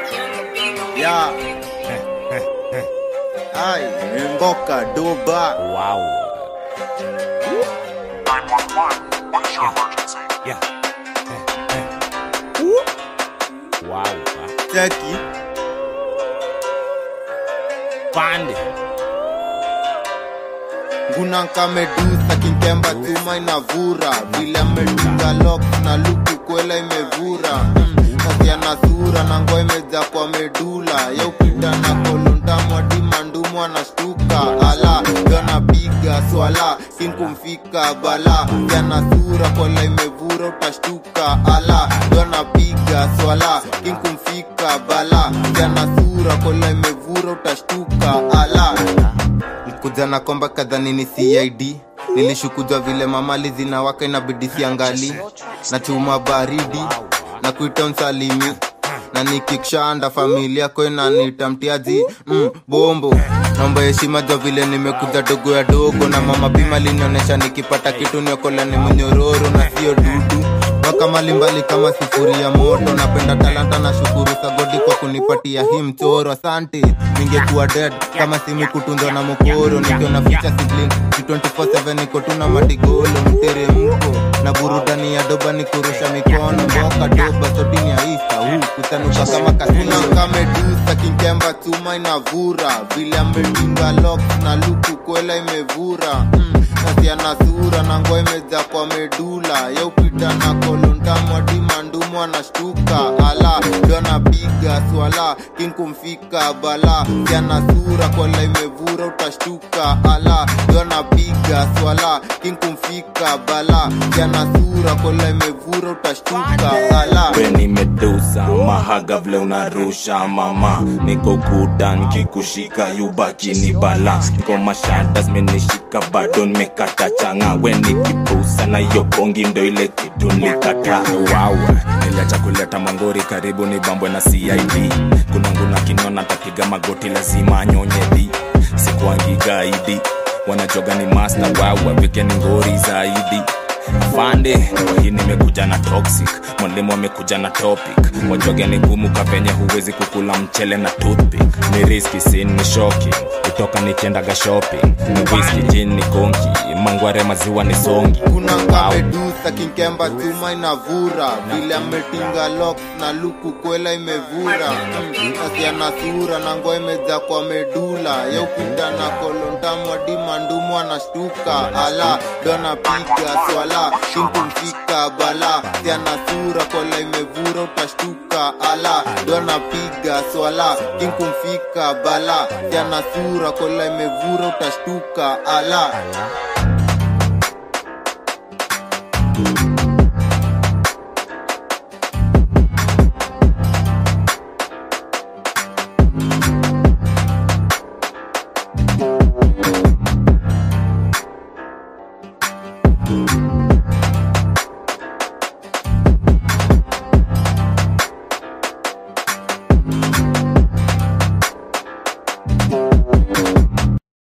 Ya Ay, Mboka Doba. Wow. 911, what is your emergency? Yeah. Wow. Cheki Pande. Nguna kamedusa kinkemba tuma inavura. Vile ametunga lock na luku kwela imevura. Kasi anasura na ngoe meja kwa medula. Ya upita na kolonda mwadi mandumu anashtuka. Ala, yona piga swala kinkumfika bala. Ya nasura kwela imevura utashtuka. Ala, yona piga swala kinkumfika bala. Ya nasura kwela imevura utashtuka. Ala, kuja na komba kadhani ni CID. Nilishukujwa vile mamali zinawaka inabidi siangali. Na chuma baridi na kuita msalimi. Na nikikshanda familia kwe na nitamtiaji bombo. Naomba heshima jo vile nimekuja dogo ya dogo. Na mama pima linionesha nikipata kitu niokola ni mnyororo na sio dudu. Waka malimbali kama sifuri ya moto. Napenda talanta na shukuru sagodi kwa kunipatia hii mchoro. Asante, ningekuwa dead kama simi kutunzwa na mokoro. Nikio na feature sibling 24/7 niko tuna madigolo. Mtere mko na burudani ya doba ni kurusha mikono. Mboka doba sodini ya isa kutanuka kama kasina. Kamedusa kinkemba tuma inavura. Vile ametinga lock na luku kwela imevura. Kasi anasura na ngoe meja kwa medula. Ya upita na kolonda mwadi mandumu anashtuka. Ala, yona piga swala kinkumfika bala. Ya nasura kwela imevura utashtuka. Ala, yona piga swala kinkumfika bala. Ya nasura kwela imevura utashtuka. Ala, Weni medusa mahaga vile unarusha mama. Niko kudan kikushika yubaki ni bala. Niko mashadas menishika bado nimekata changa. Weni kipusa na yokongi ndo ile kitu nikata. Wow. Niliacha kuleta mangori karibu ni bambwe na CID. Kuna nguna kinona tapiga magoti lazima anyonye di. Sikuangi gaidi wanajoga ni master wow. Wapike ni ngori zaidi. Afande, kwa hii nimekuja na toxic. Mwalimu amekuja na topic. Wajoge ni gumu kapenye huwezi kukula mchele na toothpick. Ni risky scene ni shocking. Utoka nikiendaga shopping. Ni whisky gin ni konki. Mangware maziwa ni songi. kuna kamedusa kinkemba tuma inavura. Vile ametinga lock na luku kwela imevura. Kasi anasura na ngoe meja kwa medula. Ya upita na kolonda mwadi mandumu anashtuka. Ala, dona piga swala kinkumfika bala. Si anasura kwela imevura utashtuka. Ala, dona piga swala kinkumfika bala. Si anasura kwela imevura utashtuka. Ala.